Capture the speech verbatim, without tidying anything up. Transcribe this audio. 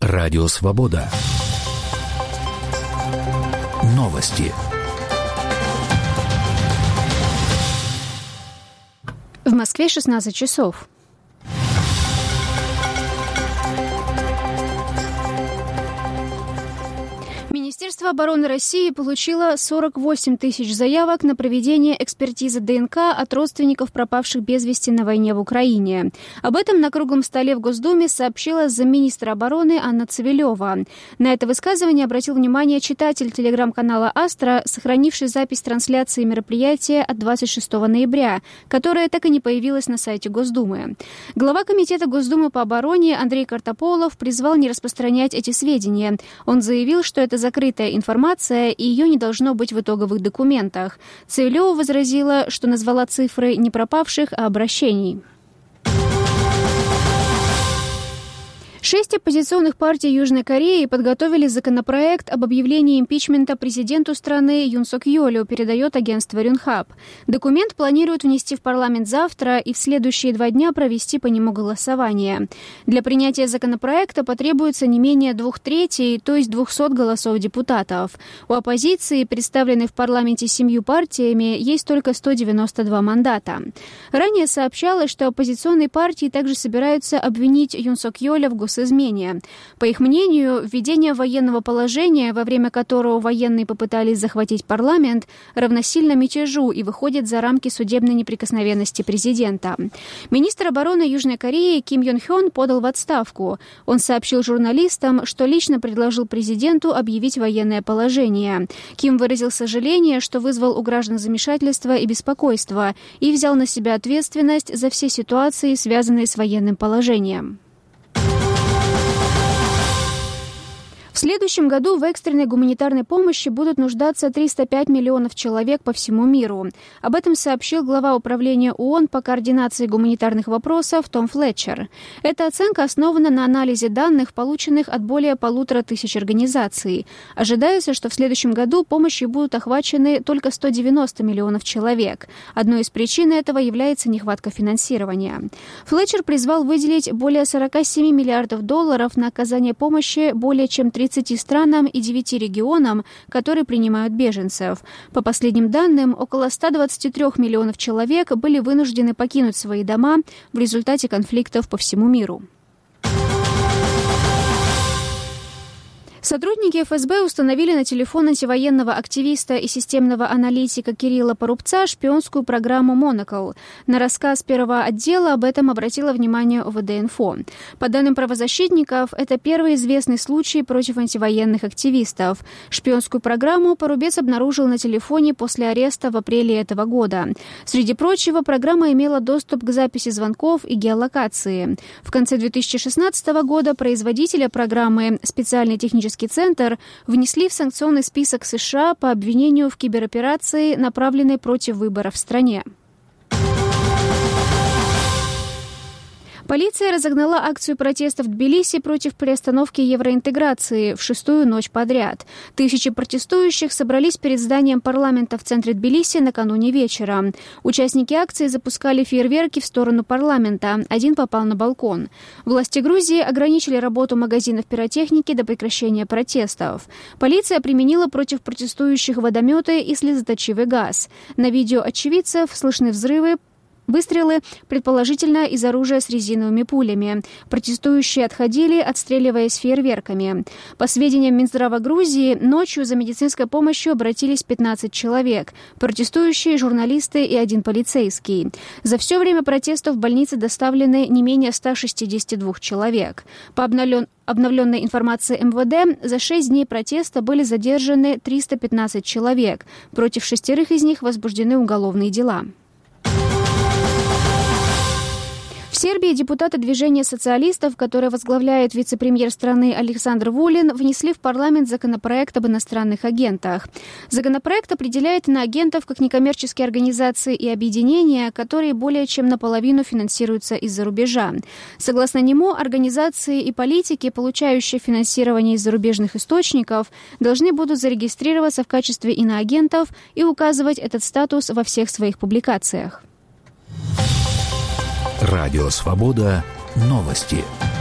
Радио Свобода. Новости. В Москве шестнадцать часов. Министерство обороны России получило сорок восемь тысяч заявок на проведение экспертизы ДНК от родственников пропавших без вести на войне в Украине. Об этом на круглом столе в Госдуме сообщила замминистра обороны Анна Цивилева. На это высказывание обратил внимание читатель телеграм-канала «Астра», сохранивший запись трансляции мероприятия от двадцать шестого ноября, которая так и не появилась на сайте Госдумы. Глава Комитета Госдумы по обороне Андрей Картополов призвал не распространять эти сведения. Он заявил, что это закрытая информация, и ее не должно быть в итоговых документах. Цивилева возразила, что назвала цифры не пропавших, а обращений. Шесть оппозиционных партий Южной Кореи подготовили законопроект об объявлении импичмента президенту страны Юн Сок Йолю, передает агентство Рюнхаб. Документ планируют внести в парламент завтра и в следующие два дня провести по нему голосование. Для принятия законопроекта потребуется не менее двух третей, то есть двухсот голосов депутатов. У оппозиции, представленной в парламенте семью партиями, есть только сто девяносто два мандата. Ранее сообщалось, что оппозиционные партии также собираются обвинить Юн Сок Йоля в госизмене. По их мнению, введение военного положения, во время которого военные попытались захватить парламент, равносильно мятежу и выходит за рамки судебной неприкосновенности президента. Министр обороны Южной Кореи Ким Йон Хён подал в отставку. Он сообщил журналистам, что лично предложил президенту объявить военное положение. Ким выразил сожаление, что вызвал у граждан замешательство и беспокойство, и взял на себя ответственность за все ситуации, связанные с военным положением. В следующем году в экстренной гуманитарной помощи будут нуждаться триста пять миллионов человек по всему миру. Об этом сообщил глава управления ООН по координации гуманитарных вопросов Том Флетчер. Эта оценка основана на анализе данных, полученных от более полутора тысяч организаций. Ожидается, что в следующем году помощью будут охвачены только сто девяносто миллионов человек. Одной из причин этого является нехватка финансирования. Флетчер призвал выделить более сорок семь миллиардов долларов на оказание помощи более чем тридцати странам и девяти регионам, которые принимают беженцев. По последним данным, около ста двадцати трёх миллионов человек были вынуждены покинуть свои дома в результате конфликтов по всему миру. Сотрудники эф эс бэ установили на телефон антивоенного активиста и системного аналитика Кирилла Порубца шпионскую программу «Монокл». На рассказ первого отдела об этом обратило внимание о вэ дэ-инфо. По данным правозащитников, это первый известный случай против антивоенных активистов. Шпионскую программу Порубец обнаружил на телефоне после ареста в апреле этого года. Среди прочего, программа имела доступ к записи звонков и геолокации. В конце две тысячи шестнадцатого года производителя программы «Специальный технический центр» внесли в санкционный список США по обвинению в кибероперации, направленной против выборов в стране. Полиция разогнала акцию протеста в Тбилиси против приостановки евроинтеграции в шестую ночь подряд. Тысячи протестующих собрались перед зданием парламента в центре Тбилиси накануне вечера. Участники акции запускали фейерверки в сторону парламента. Один попал на балкон. Власти Грузии ограничили работу магазинов пиротехники до прекращения протестов. Полиция применила против протестующих водометы и слезоточивый газ. На видео очевидцев слышны взрывы, выстрелы, предположительно, из оружия с резиновыми пулями. Протестующие отходили, отстреливаясь фейерверками. По сведениям Минздрава Грузии, ночью за медицинской помощью обратились пятнадцать человек. Протестующие, журналисты и один полицейский. За все время протестов в больницы доставлены не менее ста шестидесяти двух человек. По обновлен... обновленной информации эм вэ дэ, за шесть дней протеста были задержаны триста пятнадцать человек. Против шестерых из них возбуждены уголовные дела. В Сербии депутаты движения социалистов, которое возглавляет вице-премьер страны Александр Вулин, внесли в парламент законопроект об иностранных агентах. Законопроект определяет иноагентов как некоммерческие организации и объединения, которые более чем наполовину финансируются из-за рубежа. Согласно нему, организации и политики, получающие финансирование из зарубежных источников, должны будут зарегистрироваться в качестве иноагентов и указывать этот статус во всех своих публикациях. Радио Свобода. Новости.